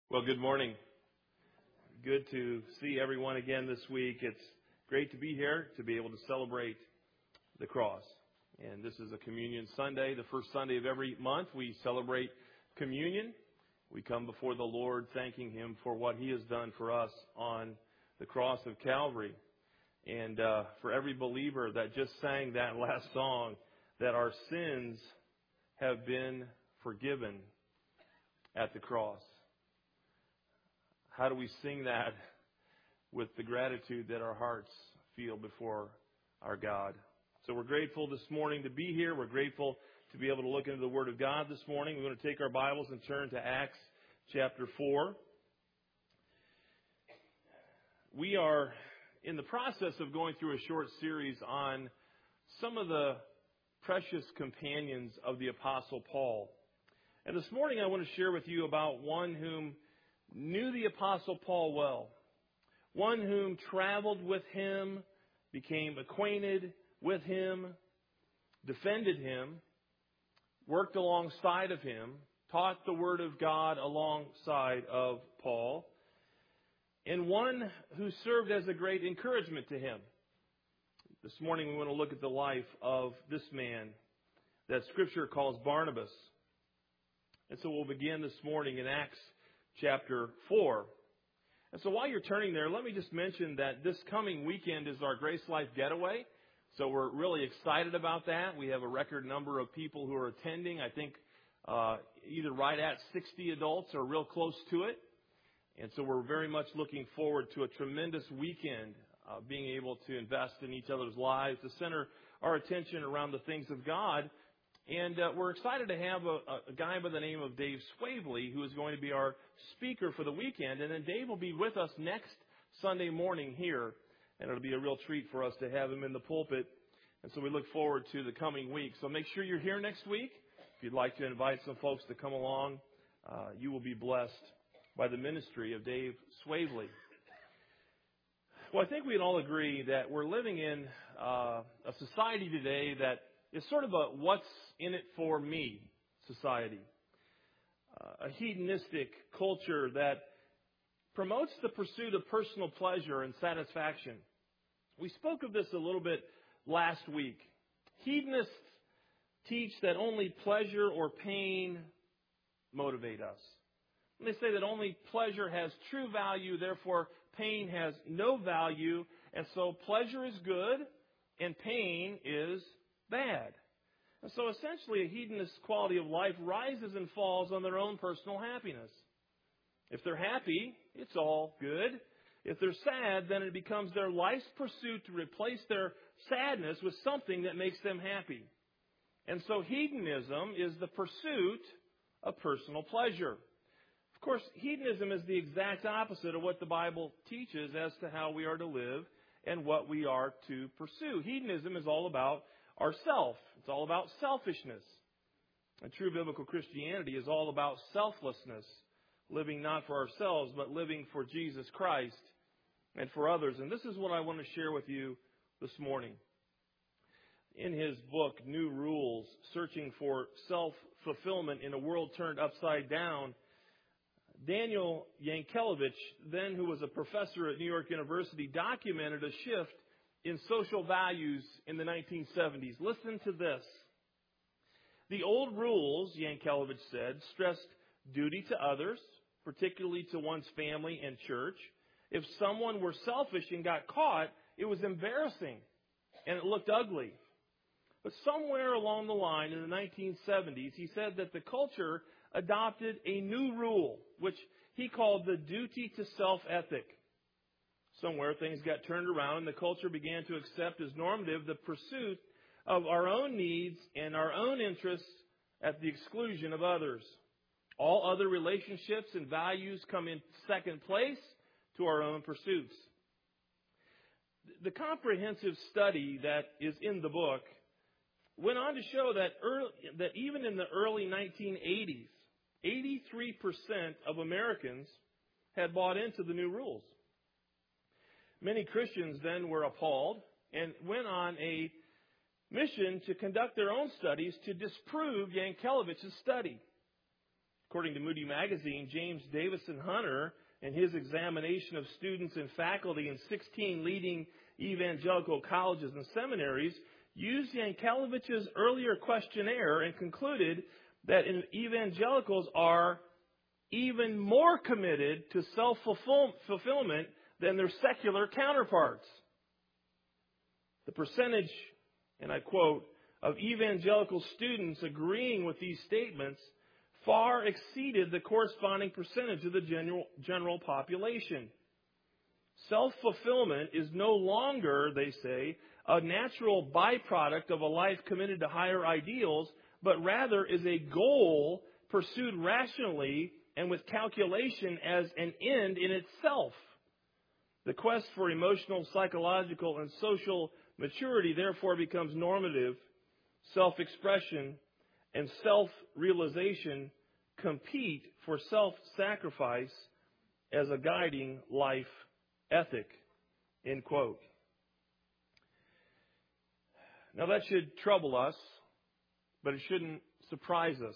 Well, good morning. Good to see everyone again this week. It's great to be here to be able to celebrate the cross. And this is a Communion Sunday, the first Sunday of every month. We celebrate communion. We come before the Lord thanking Him for what He has done for us on the cross of Calvary. And for every believer that just sang that last song, that our sins have been forgiven at the cross. How do we sing that with the gratitude that our hearts feel before our God? So we're grateful this morning to be here. We're grateful to be able to look into the Word of God this morning. We're going to take our Bibles and turn to Acts chapter 4. We are in the process of going through a short series on some of the precious companions of the Apostle Paul. And this morning I want to share with you about one whom knew the Apostle Paul well, one whom traveled with him, became acquainted with him, defended him, worked alongside of him, taught the Word of God alongside of Paul, and one who served as a great encouragement to him. This morning we want to look at the life of this man that Scripture calls Barnabas. And so we'll begin this morning in Acts chapter 4. And so while you're turning there, let me just mention that this coming weekend is our Grace Life Getaway. So we're really excited about that. We have a record number of people who are attending. I think either right at 60 adults or real close to it. And so we're very much looking forward to a tremendous weekend, being able to invest in each other's lives, to center our attention around the things of God. And we're excited to have a guy by the name of Dave Swavely, who is going to be our speaker for the weekend. And then Dave will be with us next Sunday morning here. And it'll be a real treat for us to have him in the pulpit. And so we look forward to the coming week. So make sure you're here next week. If you'd like to invite some folks to come along, you will be blessed by the ministry of Dave Swavely. Well, I think we'd all agree that we're living in a society today that is sort of a what's in it for me society. A hedonistic culture that promotes the pursuit of personal pleasure and satisfaction. We spoke of this a little bit last week. Hedonists teach that only pleasure or pain motivate us. And they say that only pleasure has true value, therefore pain has no value, and so pleasure is good and pain is bad. And so essentially a hedonist quality of life rises and falls on their own personal happiness. If they're happy, it's all good. If they're sad, then it becomes their life's pursuit to replace their sadness with something that makes them happy. And so hedonism is the pursuit of personal pleasure. Of course, hedonism is the exact opposite of what the Bible teaches as to how we are to live and what we are to pursue. Hedonism is all about ourself. It's all about selfishness. And true biblical Christianity is all about selflessness, living not for ourselves, but living for Jesus Christ and for others. And this is what I want to share with you this morning. In his book, New Rules, Searching for Self-Fulfillment in a World Turned Upside Down, Daniel Yankelevich, then who was a professor at New York University, documented a shift in social values in the 1970s. Listen to this. The old rules, Yankelevich said, stressed duty to others, particularly to one's family and church. If someone were selfish and got caught, it was embarrassing and it looked ugly. But somewhere along the line in the 1970s, he said that the culture adopted a new rule, which he called the duty to self ethic. Somewhere things got turned around and the culture began to accept as normative the pursuit of our own needs and our own interests at the exclusion of others. All other relationships and values come in second place to our own pursuits. The comprehensive study that is in the book went on to show that even in the early 1980s, 83% of Americans had bought into the new rules. Many Christians then were appalled and went on a mission to conduct their own studies to disprove Yankelevich's study. According to Moody Magazine, James Davison Hunter, in his examination of students and faculty in 16 leading evangelical colleges and seminaries, used Yankelevich's earlier questionnaire and concluded that evangelicals are even more committed to self-fulfillment than their secular counterparts. The percentage, and I quote, of evangelical students agreeing with these statements far exceeded the corresponding percentage of the general population. Self-fulfillment is no longer, they say, a natural byproduct of a life committed to higher ideals, but rather is a goal pursued rationally and with calculation as an end in itself. The quest for emotional, psychological, and social maturity therefore becomes normative. Self-expression and self-realization compete for self-sacrifice as a guiding life ethic, end quote. Now that should trouble us, but it shouldn't surprise us.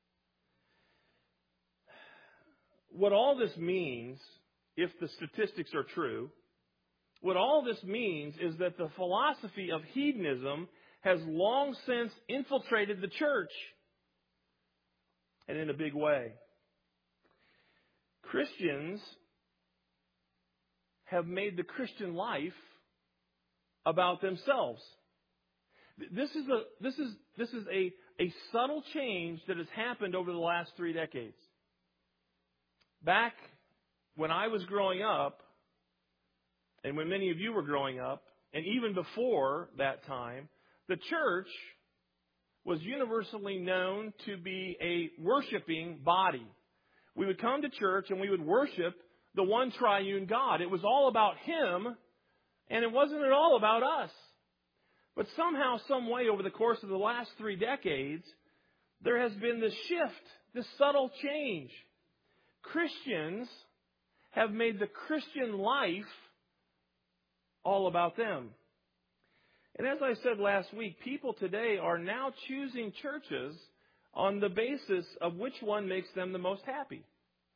What all this means, if the statistics are true, what all this means is that the philosophy of hedonism has long since infiltrated the church, and in a big way. Christians have made the Christian life about themselves. This is a subtle change that has happened over the last 3 decades. Back when I was growing up, and when many of you were growing up, and even before that time, the church was universally known to be a worshiping body. We would come to church and we would worship the one triune God. It was all about Him, and it wasn't at all about us. But somehow, some way, over the course of the last 3 decades, there has been this shift, this subtle change. Christians have made the Christian life all about them. And as I said last week, people today are now choosing churches on the basis of which one makes them the most happy.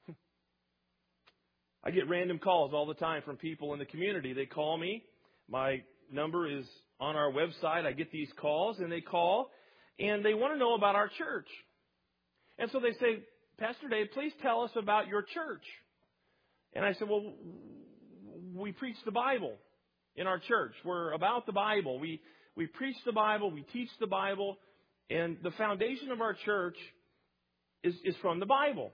I get random calls all the time from people in the community. They call me. My number is on our website. I get these calls, and they call, and they want to know about our church. And so they say, Pastor Dave, please tell us about your church. And I said, well, we preach the Bible in our church. We're about the Bible. We preach the Bible. We teach the Bible. And the foundation of our church is from the Bible.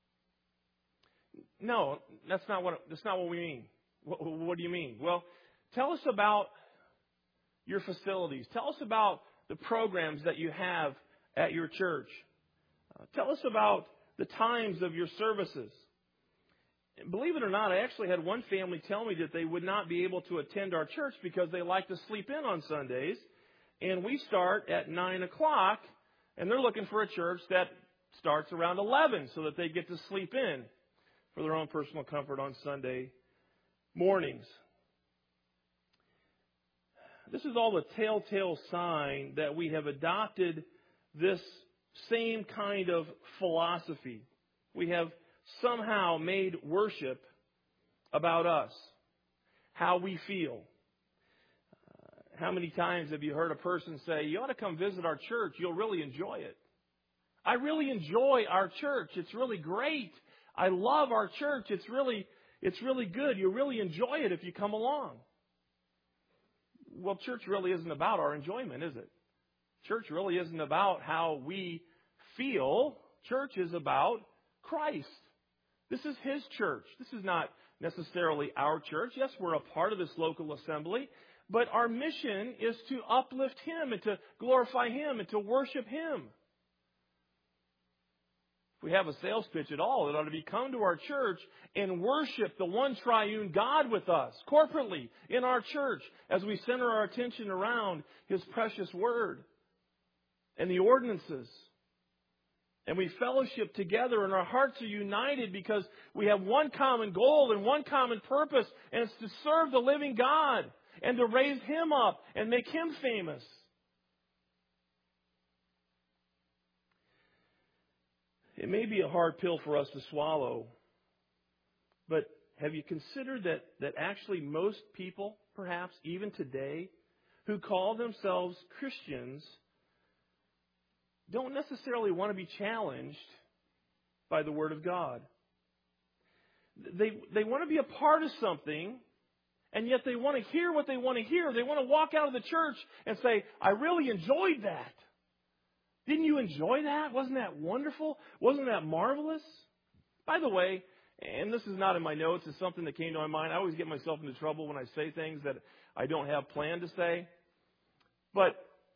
No, that's not what we mean. What do you mean? Well, tell us about your facilities. Tell us about the programs that you have at your church. Tell us about the times of your services. Believe it or not, I actually had one family tell me that they would not be able to attend our church because they like to sleep in on Sundays. And we start at 9 o'clock, and they're looking for a church that starts around 11 so that they get to sleep in for their own personal comfort on Sunday mornings. This is all a telltale sign that we have adopted this same kind of philosophy. We have somehow made worship about us, how we feel. How many times have you heard a person say, you ought to come visit our church, you'll really enjoy it. I really enjoy our church. It's really great. I love our church. It's really good. You really enjoy it if you come along. Well, church really isn't about our enjoyment, is it? Church really isn't about how we feel. Church is about Christ. This is His church. This is not necessarily our church. Yes, we're a part of this local assembly, but our mission is to uplift Him and to glorify Him and to worship Him. If we have a sales pitch at all, it ought to be come to our church and worship the one triune God with us, corporately, in our church, as we center our attention around His precious Word and the ordinances. And we fellowship together, and our hearts are united because we have one common goal and one common purpose, and it's to serve the living God and to raise Him up and make Him famous. It may be a hard pill for us to swallow, but have you considered that actually most people, perhaps even today, who call themselves Christians don't necessarily want to be challenged by the Word of God. They want to be a part of something, and yet they want to hear what they want to hear. They want to walk out of the church and say, I really enjoyed that. Didn't you enjoy that? Wasn't that wonderful? Wasn't that marvelous? By the way, and this is not in my notes, it's something that came to my mind. I always get myself into trouble when I say things that I don't have planned to say. But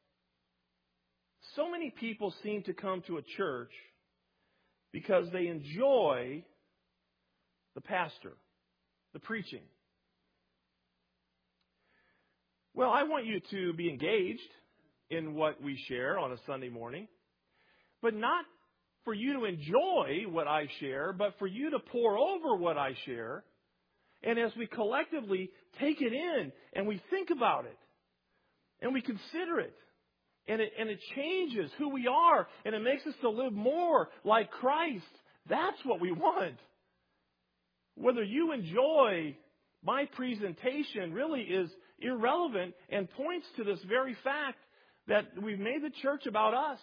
so many people seem to come to a church because they enjoy the pastor, the preaching. Well, I want you to be engaged in what we share on a Sunday morning, but not for you to enjoy what I share, but for you to pour over what I share. And as we collectively take it in and we think about it and we consider it, and it changes who we are, and it makes us to live more like Christ. That's what we want. Whether you enjoy my presentation really is irrelevant and points to this very fact that we've made the church about us.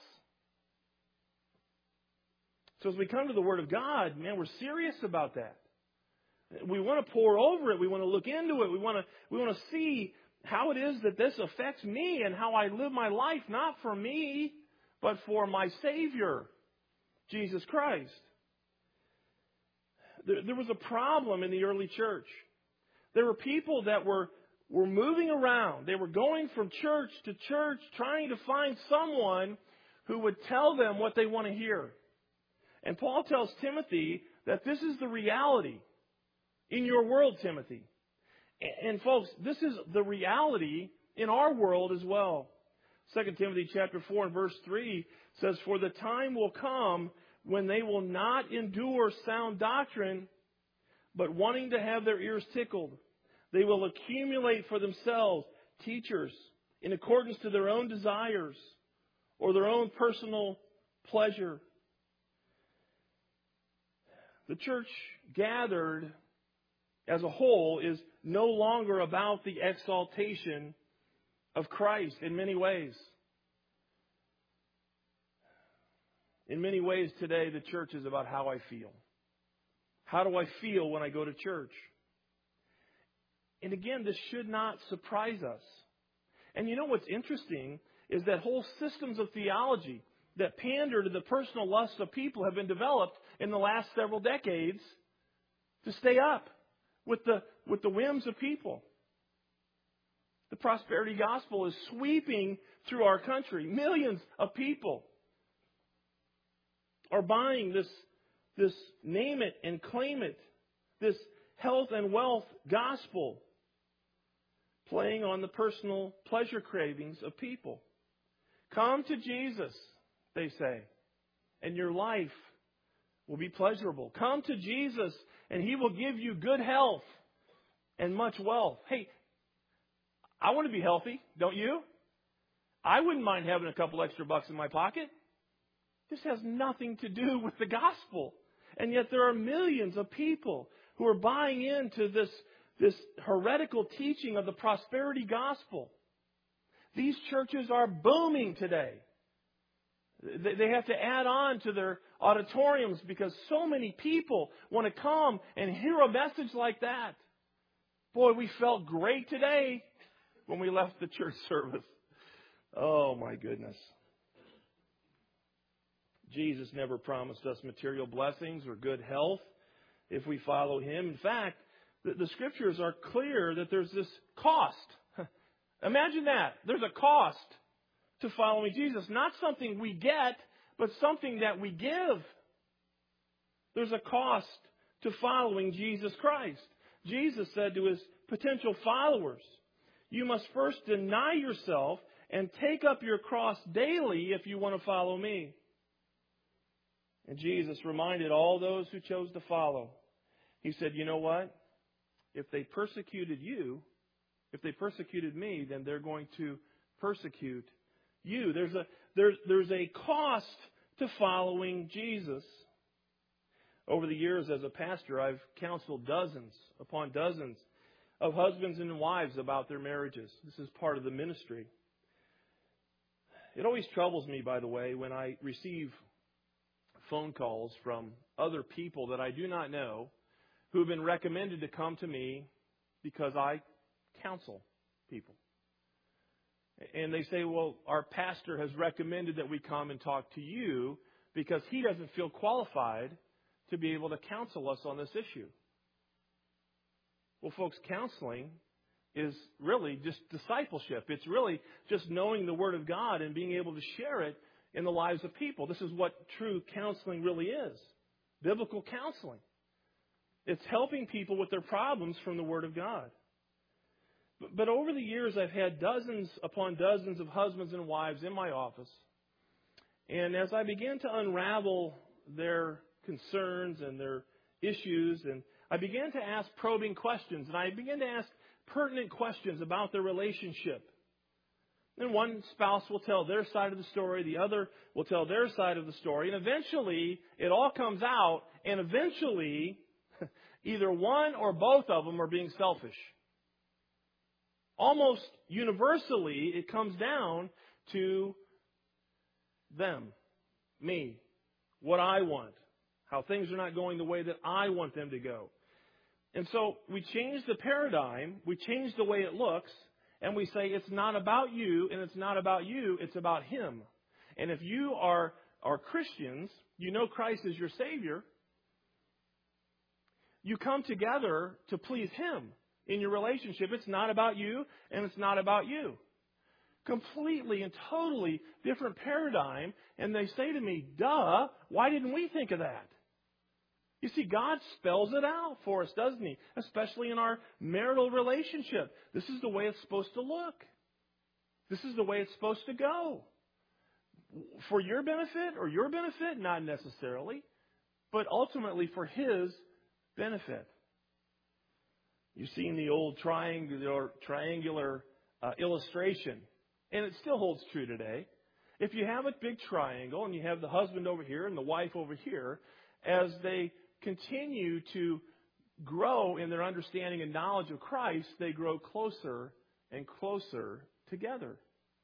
So as we come to the Word of God, man, we're serious about that. We want to pour over it. We want to look into it. We want to see how it is that this affects me and how I live my life, not for me, but for my Savior, Jesus Christ. There was a problem in the early church. There were people that were moving around. They were going from church to church trying to find someone who would tell them what they want to hear. And Paul tells Timothy that this is the reality in your world, Timothy. And folks, this is the reality in our world as well. 2 Timothy chapter 4 and verse 3 says, For the time will come when they will not endure sound doctrine, but wanting to have their ears tickled, they will accumulate for themselves teachers in accordance to their own desires or their own personal pleasure. The church gathered as a whole is no longer about the exaltation of Christ in many ways. In many ways today, the church is about how I feel. How do I feel when I go to church? And again, this should not surprise us. And you know what's interesting is that whole systems of theology that pander to the personal lusts of people have been developed in the last several decades to stay up with the whims of people. The prosperity gospel is sweeping through our country. Millions of people are buying this name it and claim it, this health and wealth gospel, playing on the personal pleasure cravings of people. Come to Jesus, they say, and your life will be pleasurable. Come to Jesus and He will give you good health and much wealth. Hey, I want to be healthy, don't you? I wouldn't mind having a couple extra bucks in my pocket. This has nothing to do with the gospel. And yet there are millions of people who are buying into this heretical teaching of the prosperity gospel. These churches are booming today. They have to add on to their auditoriums because so many people want to come and hear a message like that. Boy, we felt great today when we left the church service. Oh, my goodness. Jesus never promised us material blessings or good health if we follow Him. In fact, the Scriptures are clear that there's this cost. Imagine that. There's a cost to following Jesus. Not something we get, but something that we give. There's a cost to following Jesus Christ. Jesus said to His potential followers, you must first deny yourself and take up your cross daily if you want to follow me. And Jesus reminded all those who chose to follow. He said, you know what? If they persecuted you, if they persecuted me, then they're going to persecute you. There's a cost to following Jesus. Over the years as a pastor, I've counseled dozens upon dozens of husbands and wives about their marriages. This is part of the ministry. It always troubles me, by the way, when I receive phone calls from other people that I do not know who have been recommended to come to me because I counsel people. And they say, well, our pastor has recommended that we come and talk to you because he doesn't feel qualified to be able to counsel us on this issue. Well, folks, counseling is really just discipleship. It's really just knowing the Word of God and being able to share it in the lives of people. This is what true counseling really is. Biblical counseling. It's helping people with their problems from the Word of God. But over the years, I've had dozens upon dozens of husbands and wives in my office. And as I began to unravel their concerns and their issues, and I began to ask probing questions, and I began to ask pertinent questions about their relationship. And one spouse will tell their side of the story, the other will tell their side of the story, and eventually it all comes out, and eventually either one or both of them are being selfish. Almost universally, it comes down to them, me, what I want, how things are not going the way that I want them to go. And so we change the paradigm, we change the way it looks, and we say it's not about you and it's not about you, it's about Him. And if you are Christians, you know Christ is your Savior, you come together to please Him in your relationship. It's not about you and it's not about you. Completely and totally different paradigm. And they say to me, duh, why didn't we think of that? You see, God spells it out for us, doesn't He? Especially in our marital relationship. This is the way it's supposed to look. This is the way it's supposed to go. For your benefit or your benefit? Not necessarily. But ultimately for His benefit. You've seen the old triangular illustration. And it still holds true today. If you have a big triangle and you have the husband over here and the wife over here, as they continue to grow in their understanding and knowledge of Christ, they grow closer and closer together.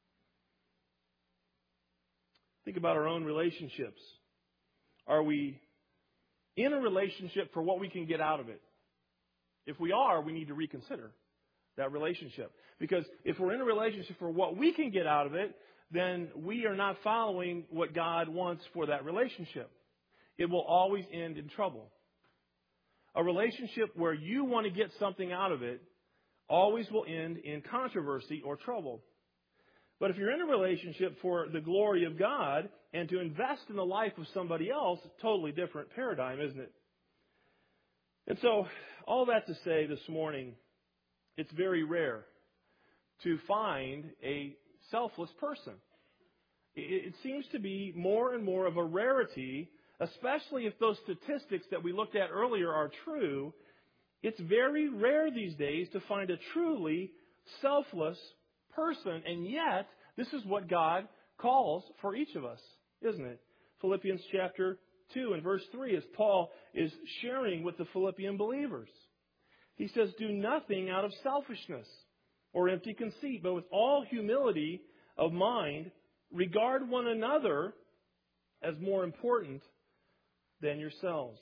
Think about our own relationships. Are we in a relationship for what we can get out of it? If we are, we need to reconsider that relationship. Because if we're in a relationship for what we can get out of it, then we are not following what God wants for that relationship. It will always end in trouble. A relationship where you want to get something out of it always will end in controversy or trouble. But if you're in a relationship for the glory of God and to invest in the life of somebody else, totally different paradigm, isn't it? And so, all that to say this morning, it's very rare to find a selfless person. It seems to be more and more of a rarity, especially if those statistics that we looked at earlier are true. It's very rare these days to find a truly selfless person, and yet this is what God calls for each of us, isn't it? Philippians chapter 2 and verse 3, as Paul is sharing with the Philippian believers. He says, do nothing out of selfishness or empty conceit, but with all humility of mind, regard one another as more important than yourselves.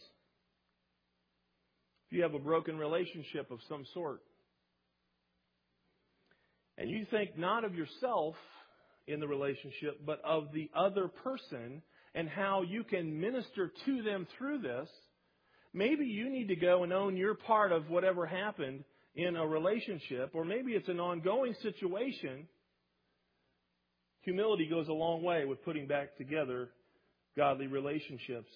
If you have a broken relationship of some sort, and you think not of yourself in the relationship, but of the other person and how you can minister to them through this, maybe you need to go and own your part of whatever happened in a relationship, or maybe it's an ongoing situation. Humility goes a long way with putting back together godly relationships.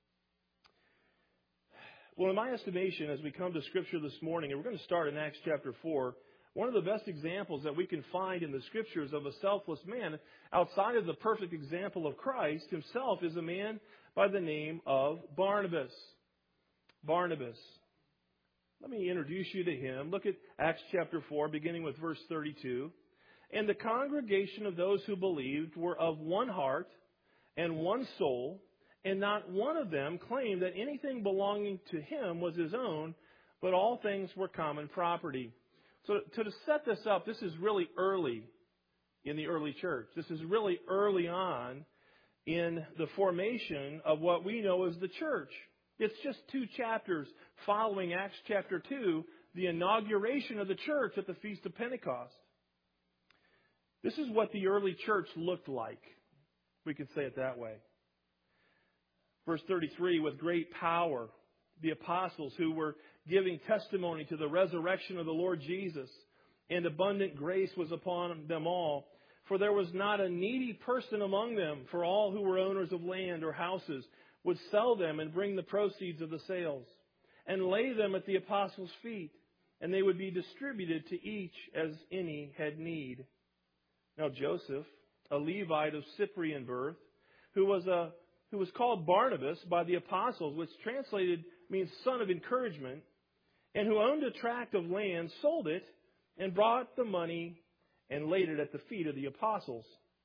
Well, in my estimation, as we come to Scripture this morning, and we're going to start in Acts chapter 4, one of the best examples that we can find in the Scriptures of a selfless man, outside of the perfect example of Christ himself, is a man by the name of Barnabas. Barnabas. Let me introduce you to him. Look at Acts chapter 4, beginning with verse 32. And the congregation of those who believed were of one heart and one soul, and not one of them claimed that anything belonging to him was his own, but all things were common property. So to set this up, this is really early in the early church. This is really early on in the formation of what we know as the church. It's just 2 chapters following Acts chapter 2, the inauguration of the church at the Feast of Pentecost. This is what the early church looked like. We could say it that way. Verse 33, with great power, the apostles who were giving testimony to the resurrection of the Lord Jesus, and abundant grace was upon them all. For there was not a needy person among them, for all who were owners of land or houses would sell them and bring the proceeds of the sales, and lay them at the apostles' feet, and they would be distributed to each as any had need. Now Joseph, a Levite of Cyprian birth, who was called Barnabas by the apostles, which translated means son of encouragement, and who owned a tract of land, sold it, and brought the money and laid it at the feet of the apostles.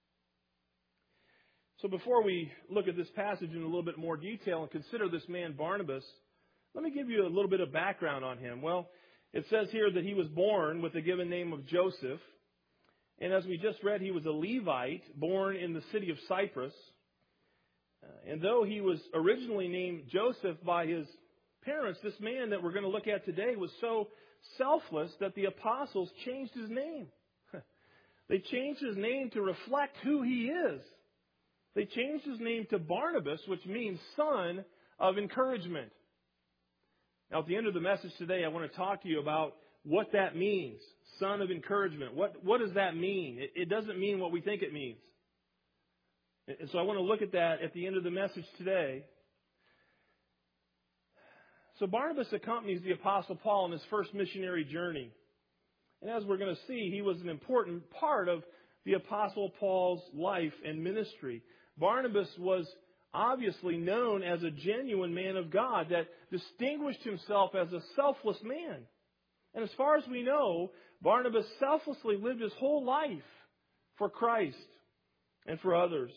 So before we look at this passage in a little bit more detail and consider this man Barnabas, let me give you a little bit of background on him. Well, it says here that he was born with the given name of Joseph. And as we just read, he was a Levite born in the city of Cyprus. And though he was originally named Joseph by his parents, this man that we're going to look at today was so selfless that the apostles changed his name. They changed his name to reflect who he is. They changed his name to Barnabas, which means son of encouragement. Now, at the end of the message today, I want to talk to you about what that means, son of encouragement. What does that mean? It doesn't mean what we think it means. And so I want to look at that at the end of the message today. So Barnabas accompanies the Apostle Paul on his first missionary journey. And as we're going to see, he was an important part of the Apostle Paul's life and ministry. Barnabas was obviously known as a genuine man of God that distinguished himself as a selfless man. And as far as we know, Barnabas selflessly lived his whole life for Christ and for others.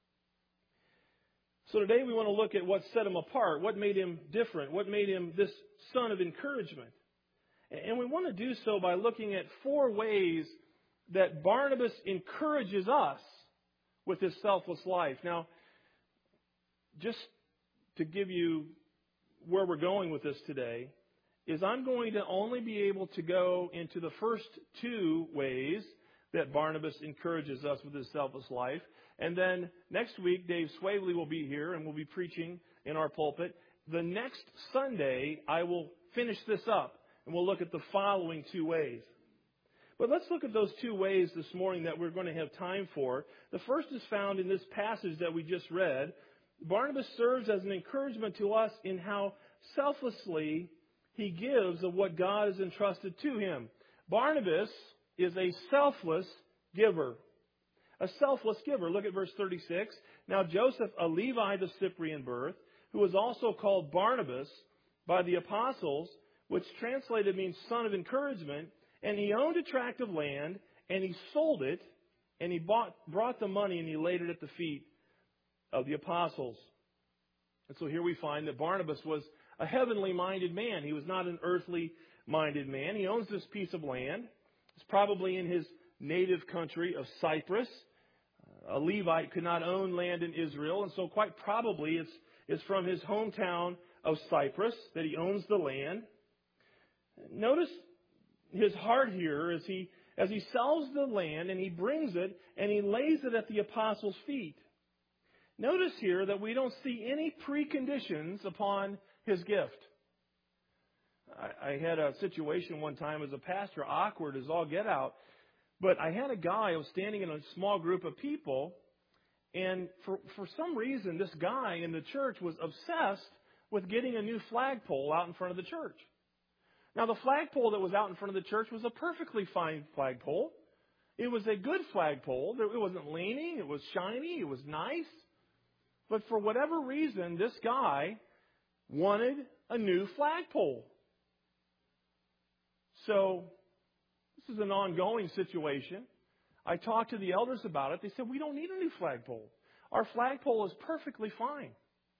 So today we want to look at what set him apart, what made him different, what made him this son of encouragement. And we want to do so by looking at 4 ways that Barnabas encourages us with his selfless life. Now, just to give you where we're going with this today, is I'm going to only be able to go into the first 2 ways that Barnabas encourages us with his selfless life. And then next week, Dave Swavely will be here and will be preaching in our pulpit. The next Sunday, I will finish this up, and we'll look at the following 2 ways. But let's look at those 2 ways this morning that we're going to have time for. The first is found in this passage that we just read. Barnabas serves as an encouragement to us in how selflessly he gives of what God has entrusted to him. Barnabas is a selfless giver. A selfless giver. Look at verse 36. Now Joseph, a Levite of Cyprian birth, who was also called Barnabas by the apostles, which translated means son of encouragement, and he owned a tract of land, and he sold it, and he brought the money, and he laid it at the feet of the apostles. And so here we find that Barnabas was a heavenly-minded man. He was not an earthly-minded man. He owns this piece of land. It's probably in his native country of Cyprus. A Levite could not own land in Israel, and so quite probably it's from his hometown of Cyprus that he owns the land. Notice his heart here as he sells the land and he brings it and he lays it at the apostles' feet. Notice here that we don't see any preconditions upon his gift. I had a situation one time as a pastor, awkward as all get out, but I had a guy who was standing in a small group of people, and for some reason this guy in the church was obsessed with getting a new flagpole out in front of the church. Now, the flagpole that was out in front of the church was a perfectly fine flagpole. It was a good flagpole. It wasn't leaning. It was shiny. It was nice. But for whatever reason, this guy wanted a new flagpole. So this is an ongoing situation. I talked to the elders about it. They said, we don't need a new flagpole. Our flagpole is perfectly fine.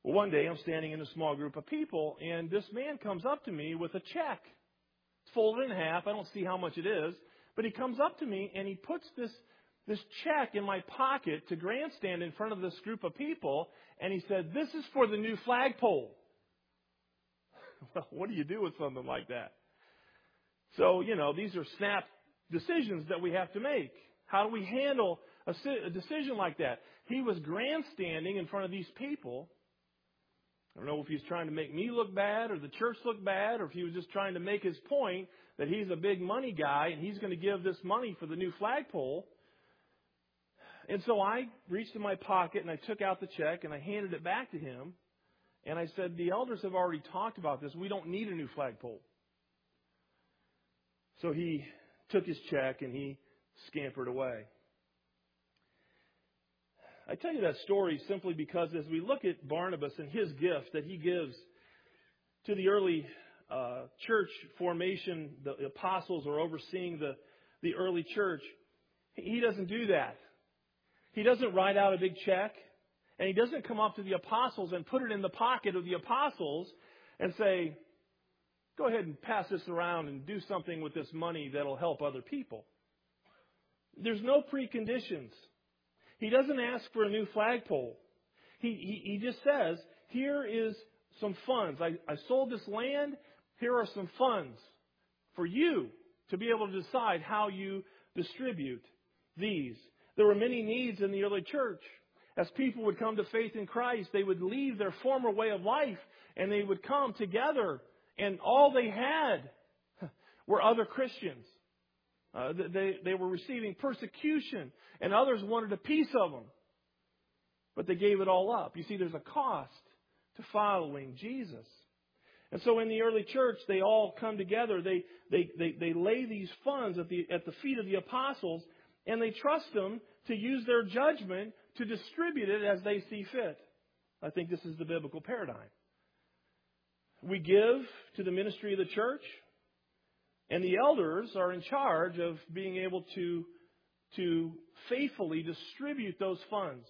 Well, one day I'm standing in a small group of people, and this man comes up to me with a check. It's folded in half. I don't see how much it is. But he comes up to me, and he puts this check in my pocket to grandstand in front of this group of people, and he said, "This is for the new flagpole." Well, what do you do with something like that? So, these are snap decisions that we have to make. How do we handle a decision like that? He was grandstanding in front of these people. I don't know if he's trying to make me look bad or the church look bad, or if he was just trying to make his point that he's a big money guy and he's going to give this money for the new flagpole. And so I reached in my pocket and I took out the check and I handed it back to him. And I said, "The elders have already talked about this. We don't need a new flagpole." So he took his check and he scampered away. I tell you that story simply because as we look at Barnabas and his gift that he gives to the early church formation, the apostles are overseeing the early church, he doesn't do that. He doesn't write out a big check, and he doesn't come up to the apostles and put it in the pocket of the apostles and say, "Go ahead and pass this around and do something with this money that'll help other people." There's no preconditions. He doesn't ask for a new flagpole. He just says, "Here is some funds. I sold this land. Here are some funds for you to be able to decide how you distribute these." There were many needs in the early church. As people would come to faith in Christ, they would leave their former way of life and they would come together, and all they had were other Christians. They were receiving persecution, and others wanted a piece of them. But they gave it all up. You see, there's a cost to following Jesus. And so in the early church, they all come together. They lay these funds at the feet of the apostles, and they trust them to use their judgment to distribute it as they see fit. I think this is the biblical paradigm. We give to the ministry of the church, and the elders are in charge of being able to faithfully distribute those funds.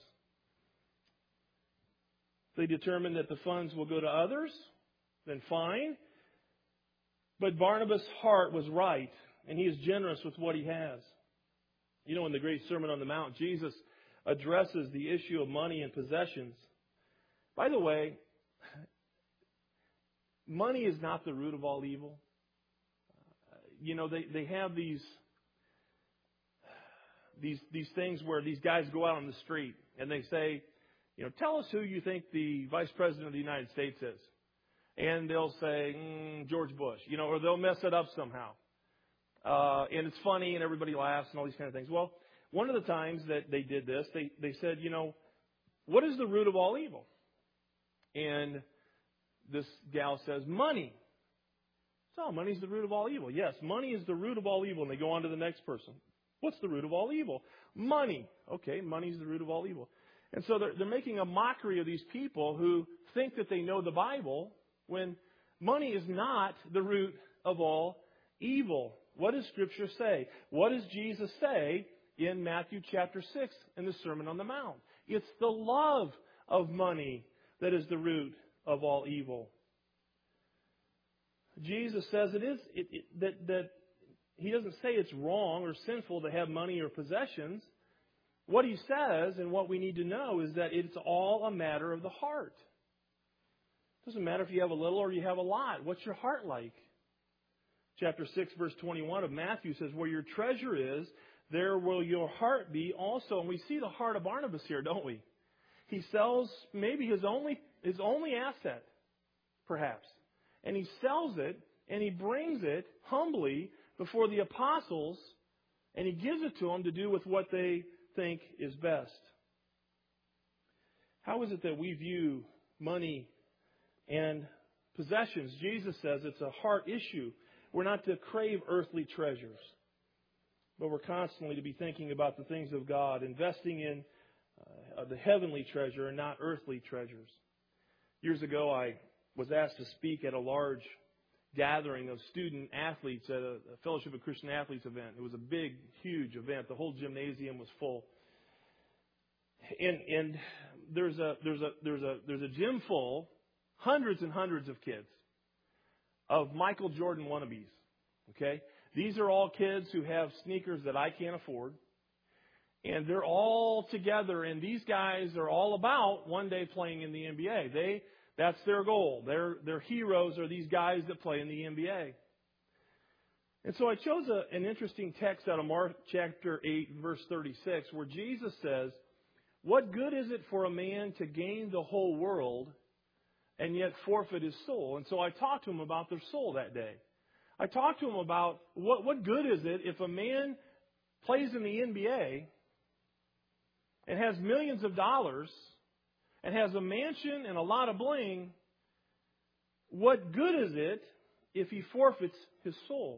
They determine that the funds will go to others, then fine. But Barnabas' heart was right, and he is generous with what he has. In the great Sermon on the Mount, Jesus addresses the issue of money and possessions. By the way, money is not the root of all evil. They have these things where these guys go out on the street and they say, "Tell us who you think the Vice President of the United States is." And they'll say, "George Bush," or they'll mess it up somehow. And it's funny and everybody laughs and all these kind of things. Well, one of the times that they did this, they said, "What is the root of all evil?" And this gal says, "Money." So, money's the root of all evil. Yes, money is the root of all evil. And they go on to the next person. What's the root of all evil? Money. Okay, money's the root of all evil. And so they're making a mockery of these people who think that they know the Bible when money is not the root of all evil. What does Scripture say? What does Jesus say in Matthew chapter 6 in the Sermon on the Mount? It's the love of money that is the root of all evil. Jesus says that he doesn't say it's wrong or sinful to have money or possessions. What he says and what we need to know is that it's all a matter of the heart. It doesn't matter if you have a little or you have a lot. What's your heart like? Chapter 6, verse 21 of Matthew says, "Where your treasure is, there will your heart be also." And we see the heart of Barnabas here, don't we? He sells maybe his only asset, perhaps. And he sells it, and he brings it humbly before the apostles, and he gives it to them to do with what they think is best. How is it that we view money and possessions? Jesus says it's a heart issue. We're not to crave earthly treasures, but we're constantly to be thinking about the things of God, investing in the heavenly treasure and not earthly treasures. Years ago, I was asked to speak at a large gathering of student athletes at a Fellowship of Christian Athletes event. It was a big, huge event. The whole gymnasium was full. And there's a gym full, hundreds and hundreds of kids, of Michael Jordan wannabes. Okay? These are all kids who have sneakers that I can't afford. And they're all together, and these guys are all about one day playing in the NBA. That's their goal. Their heroes are these guys that play in the NBA. And so I chose an interesting text out of Mark chapter 8, verse 36, where Jesus says, "What good is it for a man to gain the whole world and yet forfeit his soul?" And so I talked to him about their soul that day. I talked to him about what good is it if a man plays in the NBA and has millions of dollars and has a mansion and a lot of bling, what good is it if he forfeits his soul?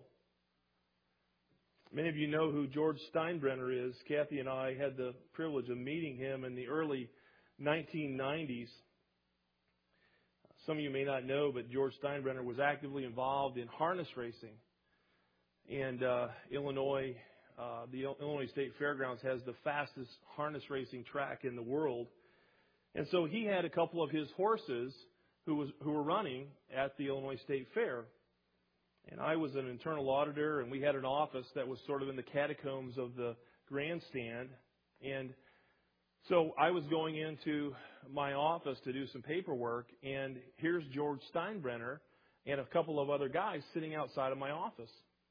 Many of you know who George Steinbrenner is. Kathy and I had the privilege of meeting him in the early 1990s. Some of you may not know, but George Steinbrenner was actively involved in harness racing. And Illinois, the Illinois State Fairgrounds has the fastest harness racing track in the world. And so he had a couple of his horses who were running at the Illinois State Fair. And I was an internal auditor, and we had an office that was sort of in the catacombs of the grandstand. And so I was going into my office to do some paperwork, and here's George Steinbrenner and a couple of other guys sitting outside of my office.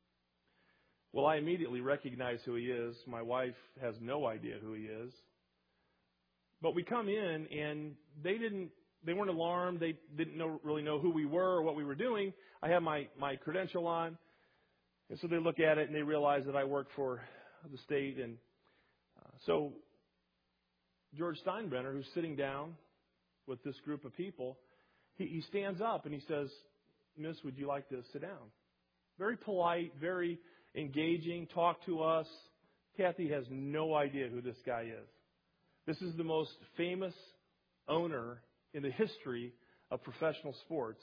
Well, I immediately recognize who he is. My wife has no idea who he is. But we come in, and they weren't alarmed. They didn't really know who we were or what we were doing. I had my credential on. And so they look at it, and they realize that I work for the state. And so George Steinbrenner, who's sitting down with this group of people, he stands up, and he says, "Miss, would you like to sit down?" Very polite, very engaging, talk to us. Kathy has no idea who this guy is. This is the most famous owner in the history of professional sports.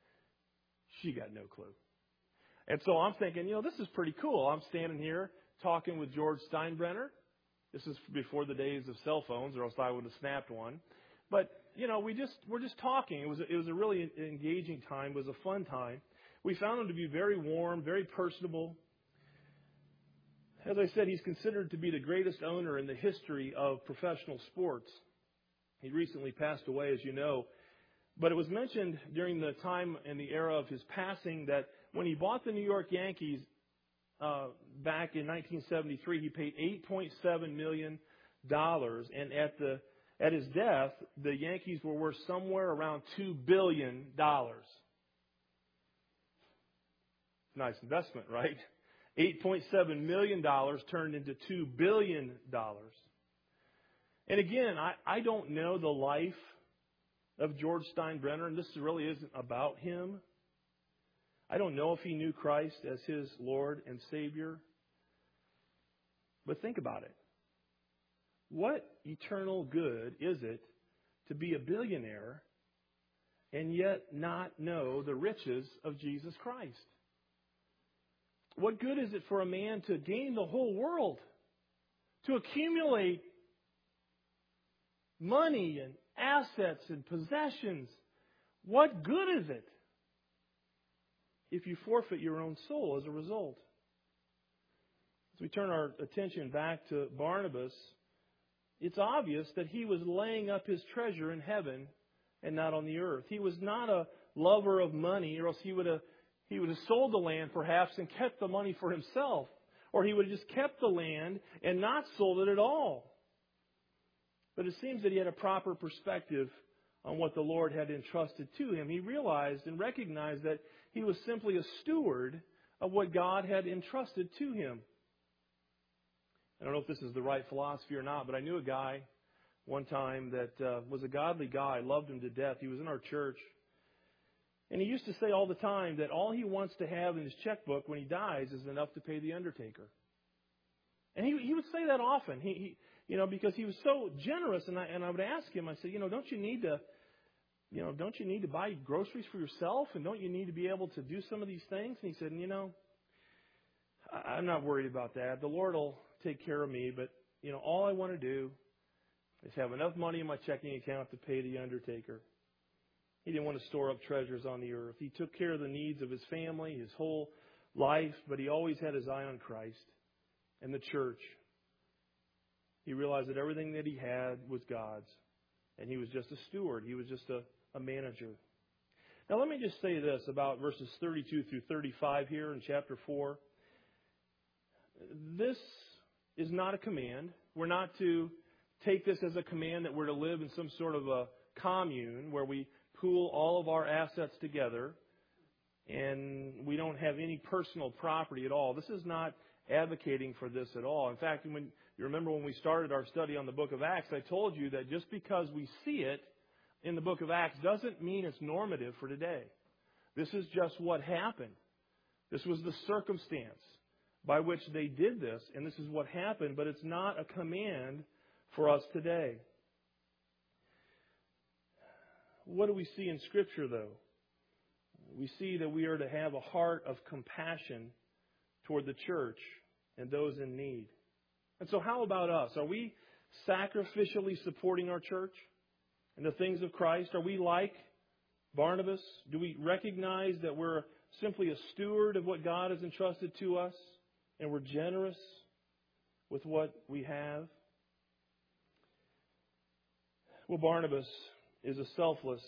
She got no clue. And so I'm thinking, this is pretty cool. I'm standing here talking with George Steinbrenner. This is before the days of cell phones, or else I would have snapped one. But, we're just talking. It was a really engaging time. It was a fun time. We found him to be very warm, very personable. As I said, he's considered to be the greatest owner in the history of professional sports. He recently passed away, as you know. But it was mentioned during the time and the era of his passing that when he bought the New York Yankees back in 1973, he paid $8.7 million. And at his death, the Yankees were worth somewhere around $2 billion. Nice investment, right? $8.7 million turned into $2 billion. And again, I don't know the life of George Steinbrenner, and this really isn't about him. I don't know if he knew Christ as his Lord and Savior. But think about it. What eternal good is it to be a billionaire and yet not know the riches of Jesus Christ? What good is it for a man to gain the whole world, to accumulate money and assets and possessions? What good is it if you forfeit your own soul as a result? As we turn our attention back to Barnabas, it's obvious that he was laying up his treasure in heaven and not on the earth. He was not a lover of money, or else he would have sold the land perhaps and kept the money for himself. Or he would have just kept the land and not sold it at all. But it seems that he had a proper perspective on what the Lord had entrusted to him. He realized and recognized that he was simply a steward of what God had entrusted to him. I don't know if this is the right philosophy or not, but I knew a guy one time that was a godly guy. I loved him to death. He was in our church. And he used to say all the time that all he wants to have in his checkbook when he dies is enough to pay the undertaker. And he would say that often. He because he was so generous. And I would ask him, I said, don't you need to buy groceries for yourself? And don't you need to be able to do some of these things? And he said, I'm not worried about that. The Lord will take care of me. But, all I want to do I just have enough money in my checking account to pay the undertaker. He didn't want to store up treasures on the earth. He took care of the needs of his family, his whole life, but he always had his eye on Christ and the church. He realized that everything that he had was God's, and he was just a steward. He was just a manager. Now let me just say this about verses 32 through 35 here in chapter 4. This is not a command. We're not to take this as a command that we're to live in some sort of a commune where we pool all of our assets together and we don't have any personal property at all. This is not advocating for this at all. In fact, when you remember when we started our study on the book of Acts, I told you that just because we see it in the book of Acts doesn't mean it's normative for today. This is just what happened. This was the circumstance by which they did this, and this is what happened, but it's not a command for us today. What do we see in Scripture, though? We see that we are to have a heart of compassion toward the church and those in need. And so how about us? Are we sacrificially supporting our church and the things of Christ? Are we like Barnabas? Do we recognize that we're simply a steward of what God has entrusted to us and we're generous with what we have? Well, Barnabas is a selfless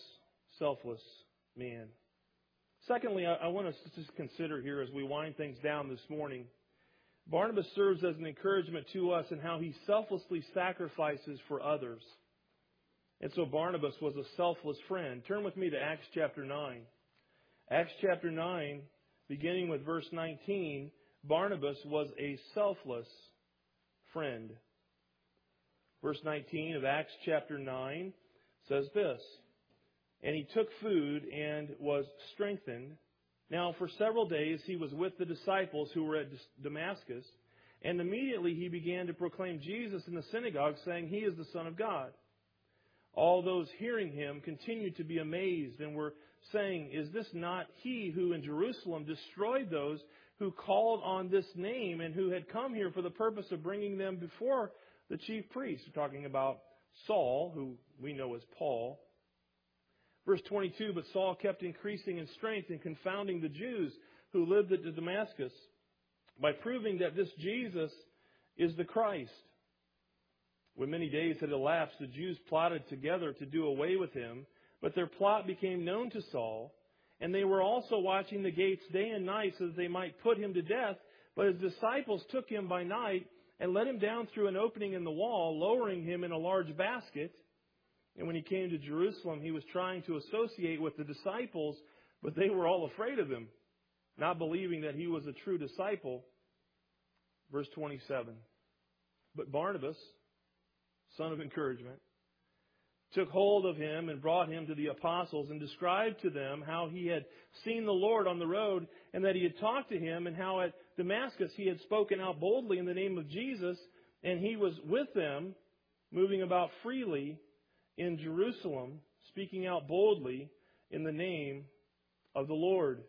man. Secondly, I want us to just consider here as we wind things down this morning, Barnabas serves as an encouragement to us in how he selflessly sacrifices for others. And so Barnabas was a selfless friend. Turn with me to Acts chapter 9. Acts chapter 9, beginning with verse 19, Barnabas was a selfless friend. Verse 19 of Acts chapter 9 says this, "And he took food and was strengthened. Now for several days he was with the disciples who were at Damascus, and immediately he began to proclaim Jesus in the synagogue, saying, 'He is the Son of God.' All those hearing him continued to be amazed and were saying, 'Is this not he who in Jerusalem destroyed those who called on this name and who had come here for the purpose of bringing them before the chief priests?'" We're talking about Saul, who we know as Paul. Verse 22, "But Saul kept increasing in strength and confounding the Jews who lived at Damascus by proving that this Jesus is the Christ. When many days had elapsed, the Jews plotted together to do away with him, but their plot became known to Saul, and they were also watching the gates day and night so that they might put him to death. But his disciples took him by night and let him down through an opening in the wall, lowering him in a large basket. And when he came to Jerusalem, he was trying to associate with the disciples, but they were all afraid of him, not believing that he was a true disciple." Verse 27, "But Barnabas, son of encouragement, took hold of him and brought him to the apostles and described to them how he had seen the Lord on the road and that he had talked to him, and how at Damascus he had spoken out boldly in the name of Jesus, and he was with them, moving about freely in Jerusalem, speaking out boldly in the name of the Lord."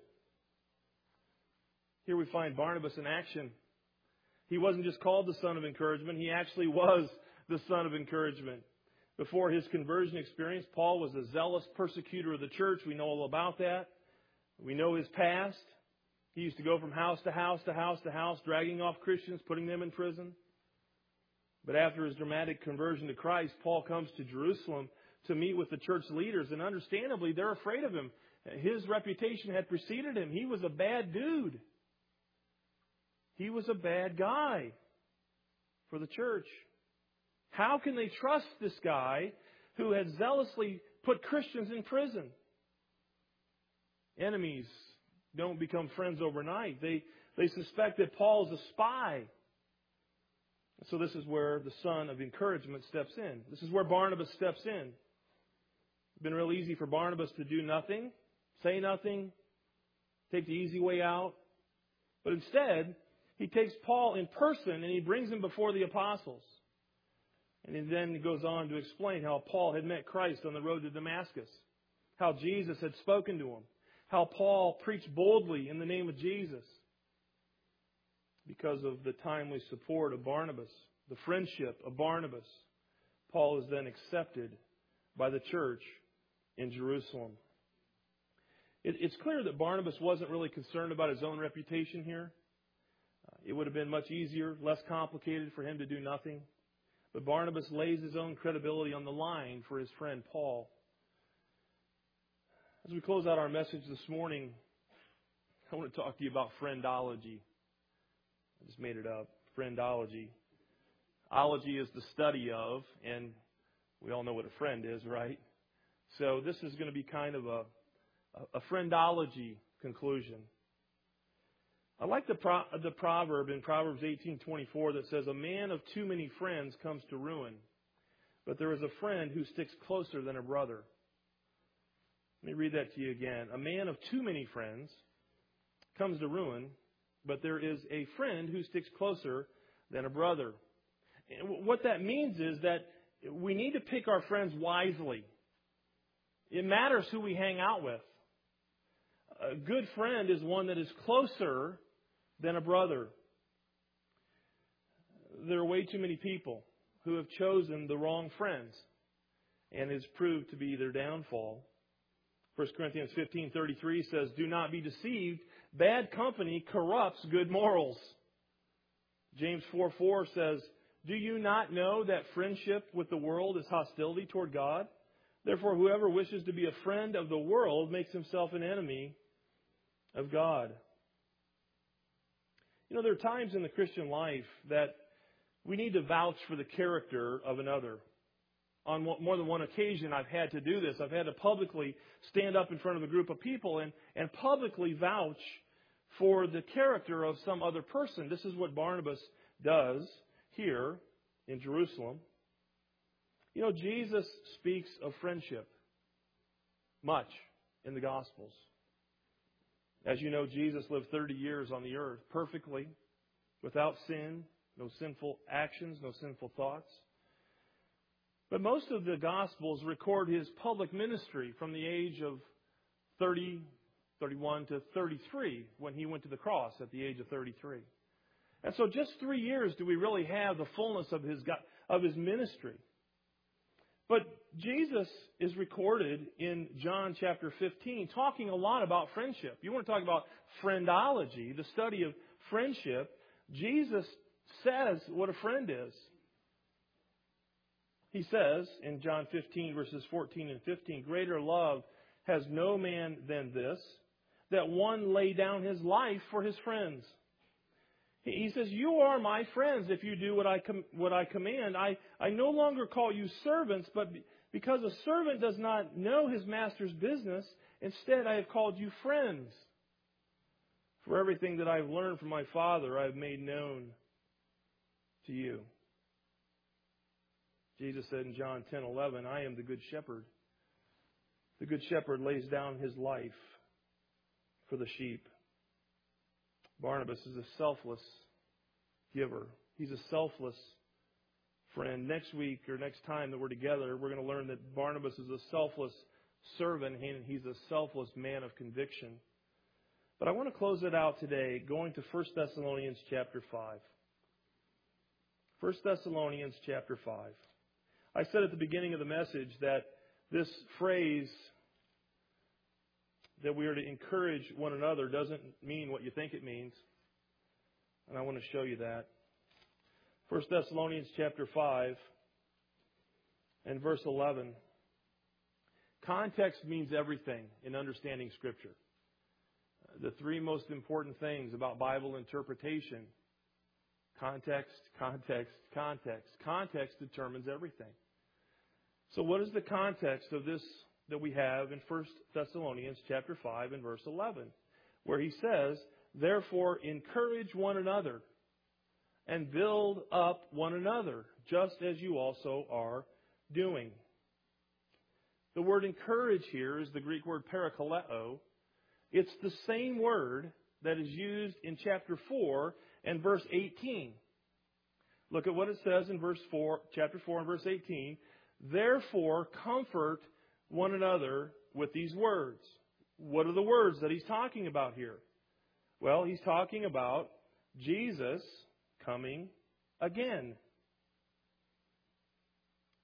Here we find Barnabas in action. He wasn't just called the son of encouragement, he actually was the son of encouragement. Before his conversion experience, Paul was a zealous persecutor of the church. We know all about that. We know his past. He used to go from house to house to house to house, dragging off Christians, putting them in prison. But after his dramatic conversion to Christ, Paul comes to Jerusalem to meet with the church leaders, and understandably, they're afraid of him. His reputation had preceded him. He was a bad dude. He was a bad guy for the church. How can they trust this guy who had zealously put Christians in prison? Enemies don't become friends overnight. They suspect that Paul's a spy. So this is where the son of encouragement steps in. This is where Barnabas steps in. It's been real easy for Barnabas to do nothing, say nothing, take the easy way out. But instead, he takes Paul in person and he brings him before the apostles. And then he goes on to explain how Paul had met Christ on the road to Damascus, how Jesus had spoken to him, how Paul preached boldly in the name of Jesus because of the timely support of Barnabas, the friendship of Barnabas. Paul is then accepted by the church in Jerusalem. It's clear that Barnabas wasn't really concerned about his own reputation here. It would have been much easier, less complicated for him to do nothing. But Barnabas lays his own credibility on the line for his friend Paul. As we close out our message this morning, I want to talk to you about friendology. I just made it up. Friendology. Ology is the study of, and we all know what a friend is, right? So this is going to be kind of a friendology conclusion. I like the proverb in Proverbs 18:24 that says, "A man of too many friends comes to ruin, but there is a friend who sticks closer than a brother." Let me read that to you again. "A man of too many friends comes to ruin, but there is a friend who sticks closer than a brother." And what that means is that we need to pick our friends wisely. It matters who we hang out with. A good friend is one that is closer than a brother. There are way too many people who have chosen the wrong friends, and it's proved to be their downfall. 1 Corinthians 15:33 says, "Do not be deceived. Bad company corrupts good morals." James 4:4 says, "Do you not know that friendship with the world is hostility toward God? Therefore, whoever wishes to be a friend of the world makes himself an enemy of God." You know, there are times in the Christian life that we need to vouch for the character of another. On more than one occasion, I've had to do this. I've had to publicly stand up in front of a group of people and publicly vouch for the character of some other person. This is what Barnabas does here in Jerusalem. You know, Jesus speaks of friendship much in the Gospels. As you know, Jesus lived 30 years on the earth perfectly, without sin, no sinful actions, no sinful thoughts. But most of the Gospels record his public ministry from the age of 30, 31 to 33, when he went to the cross at the age of 33. And so just 3 years do we really have the fullness of his ministry. But Jesus is recorded in John chapter 15, talking a lot about friendship. You want to talk about friendology, the study of friendship. Jesus says what a friend is. He says in John 15, verses 14 and 15, "Greater love has no man than this, that one lay down his life for his friends." He says, "You are my friends if you do what I command. I no longer call you servants, but because a servant does not know his master's business, instead I have called you friends. For everything that I have learned from my Father, I have made known to you." Jesus said in John 10:11, "I am the good shepherd. The good shepherd lays down his life for the sheep." Barnabas is a selfless giver. He's a selfless friend. Next week or next time that we're together, we're going to learn that Barnabas is a selfless servant and he's a selfless man of conviction. But I want to close it out today going to 1 Thessalonians chapter 5. 1 Thessalonians chapter 5. I said at the beginning of the message that this phrase that we are to encourage one another doesn't mean what you think it means. And I want to show you that. 1 Thessalonians chapter 5 and verse 11. Context means everything in understanding Scripture. The three most important things about Bible interpretation: context, context, context. Context determines everything. So what is the context of this that we have in 1 Thessalonians chapter 5 and verse 11, where he says, "Therefore encourage one another and build up one another, just as you also are doing." The word encourage here is the Greek word parakaleo. It's the same word that is used in chapter 4 and verse 18. Look at what it says in chapter 4 and verse 18. "Therefore comfort one another with these words." What are the words that he's talking about here? Well, he's talking about Jesus coming again.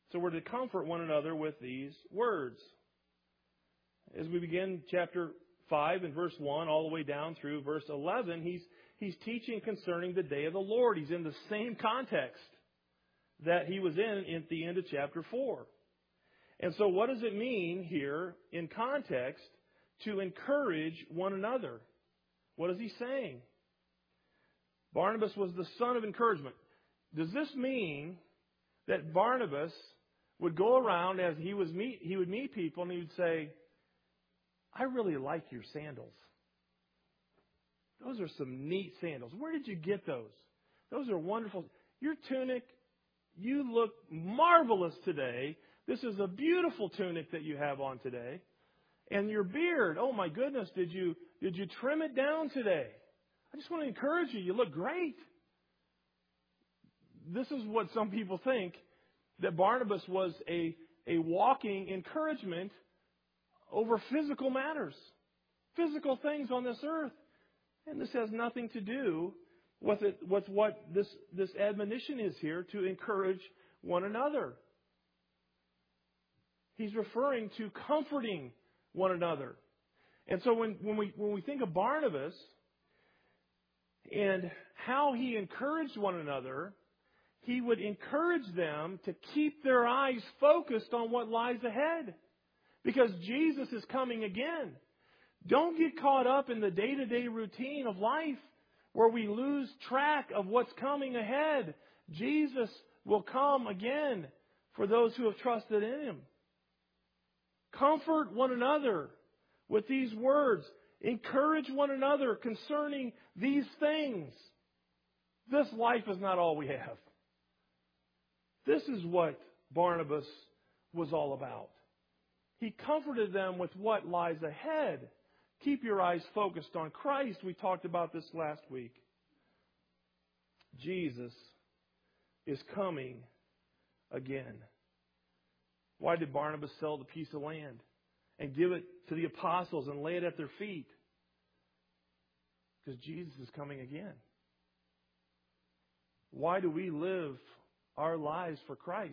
So we're to comfort one another with these words. As we begin chapter 5 and verse 1 all the way down through verse 11, he's teaching concerning the day of the Lord. He's in the same context that he was in at the end of chapter 4. And so what does it mean here in context to encourage one another? What is he saying? Barnabas was the son of encouragement. Does this mean that Barnabas would go around as he would meet people and he would say, I really like your sandals. Those are some neat sandals. Where did you get those? Those are wonderful. Your tunic, you look marvelous today. This is a beautiful tunic that you have on today. And your beard, oh my goodness, did you trim it down today? I just want to encourage you. You look great. This is what some people think, that Barnabas was a walking encouragement over physical matters, physical things on this earth. And this has nothing to do with what this admonition is here, to encourage one another. He's referring to comforting one another. And so when we think of Barnabas and how he encouraged one another, he would encourage them to keep their eyes focused on what lies ahead. Because Jesus is coming again. Don't get caught up in the day-to-day routine of life where we lose track of what's coming ahead. Jesus will come again for those who have trusted in Him. Comfort one another with these words. Encourage one another concerning these things. This life is not all we have. This is what Barnabas was all about. He comforted them with what lies ahead. Keep your eyes focused on Christ. We talked about this last week. Jesus is coming again. Why did Barnabas sell the piece of land and give it to the apostles and lay it at their feet? Because Jesus is coming again. Why do we live our lives for Christ?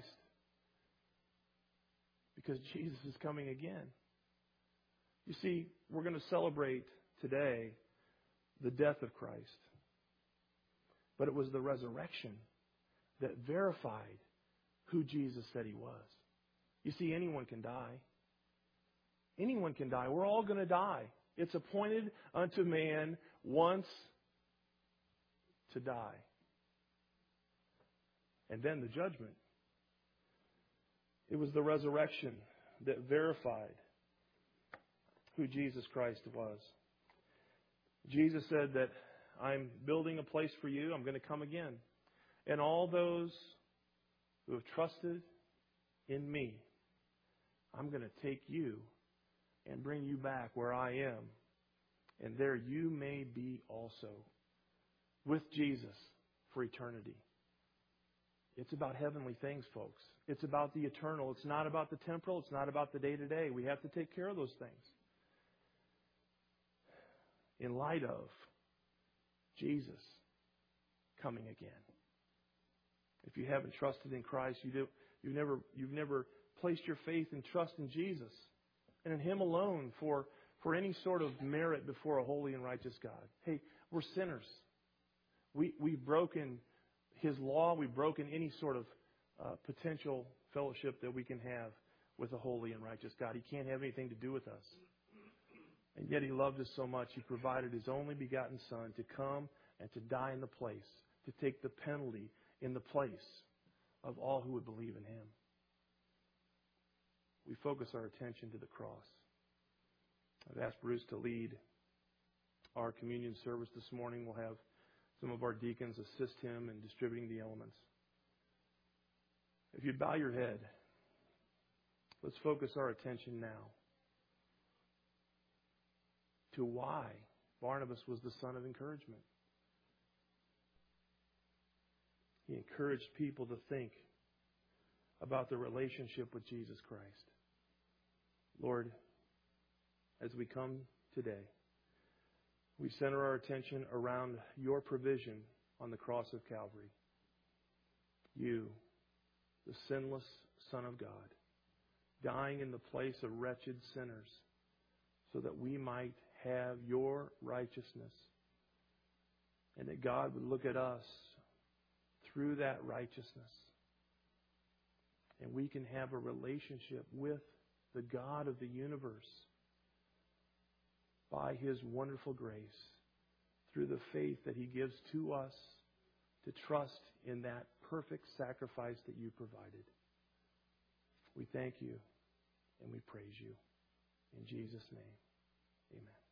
Because Jesus is coming again. You see, we're going to celebrate today the death of Christ. But it was the resurrection that verified who Jesus said He was. You see, anyone can die. Anyone can die. We're all going to die. It's appointed unto man once to die. And then the judgment. It was the resurrection that verified who Jesus Christ was. Jesus said that I'm building a place for you. I'm going to come again. And all those who have trusted in me, I'm going to take you and bring you back where I am. And there you may be also with Jesus for eternity. It's about heavenly things, folks. It's about the eternal. It's not about the temporal. It's not about the day-to-day. We have to take care of those things. In light of Jesus coming again. If you haven't trusted in Christ, you've never placed your faith and trust in Jesus and in Him alone for any sort of merit before a holy and righteous God. Hey, we're sinners. We've broken His law. We've broken any sort of potential fellowship that we can have with a holy and righteous God. He can't have anything to do with us. And yet He loved us so much, He provided His only begotten Son to come and to die in the place, to take the penalty in the place of all who would believe in Him. We focus our attention to the cross. I've asked Bruce to lead our communion service this morning. We'll have some of our deacons assist him in distributing the elements. If you'd bow your head, let's focus our attention now to why Barnabas was the son of encouragement. He encouraged people to think about their relationship with Jesus Christ. Lord, as we come today, we center our attention around your provision on the cross of Calvary. You, the sinless, Son of God, dying in the place of wretched sinners so that we might have your righteousness, and that God would look at us through that righteousness, and we can have a relationship with the God of the universe by His wonderful grace, through the faith that He gives to us to trust in that perfect sacrifice that you provided. We thank you and we praise you. In Jesus' name, amen.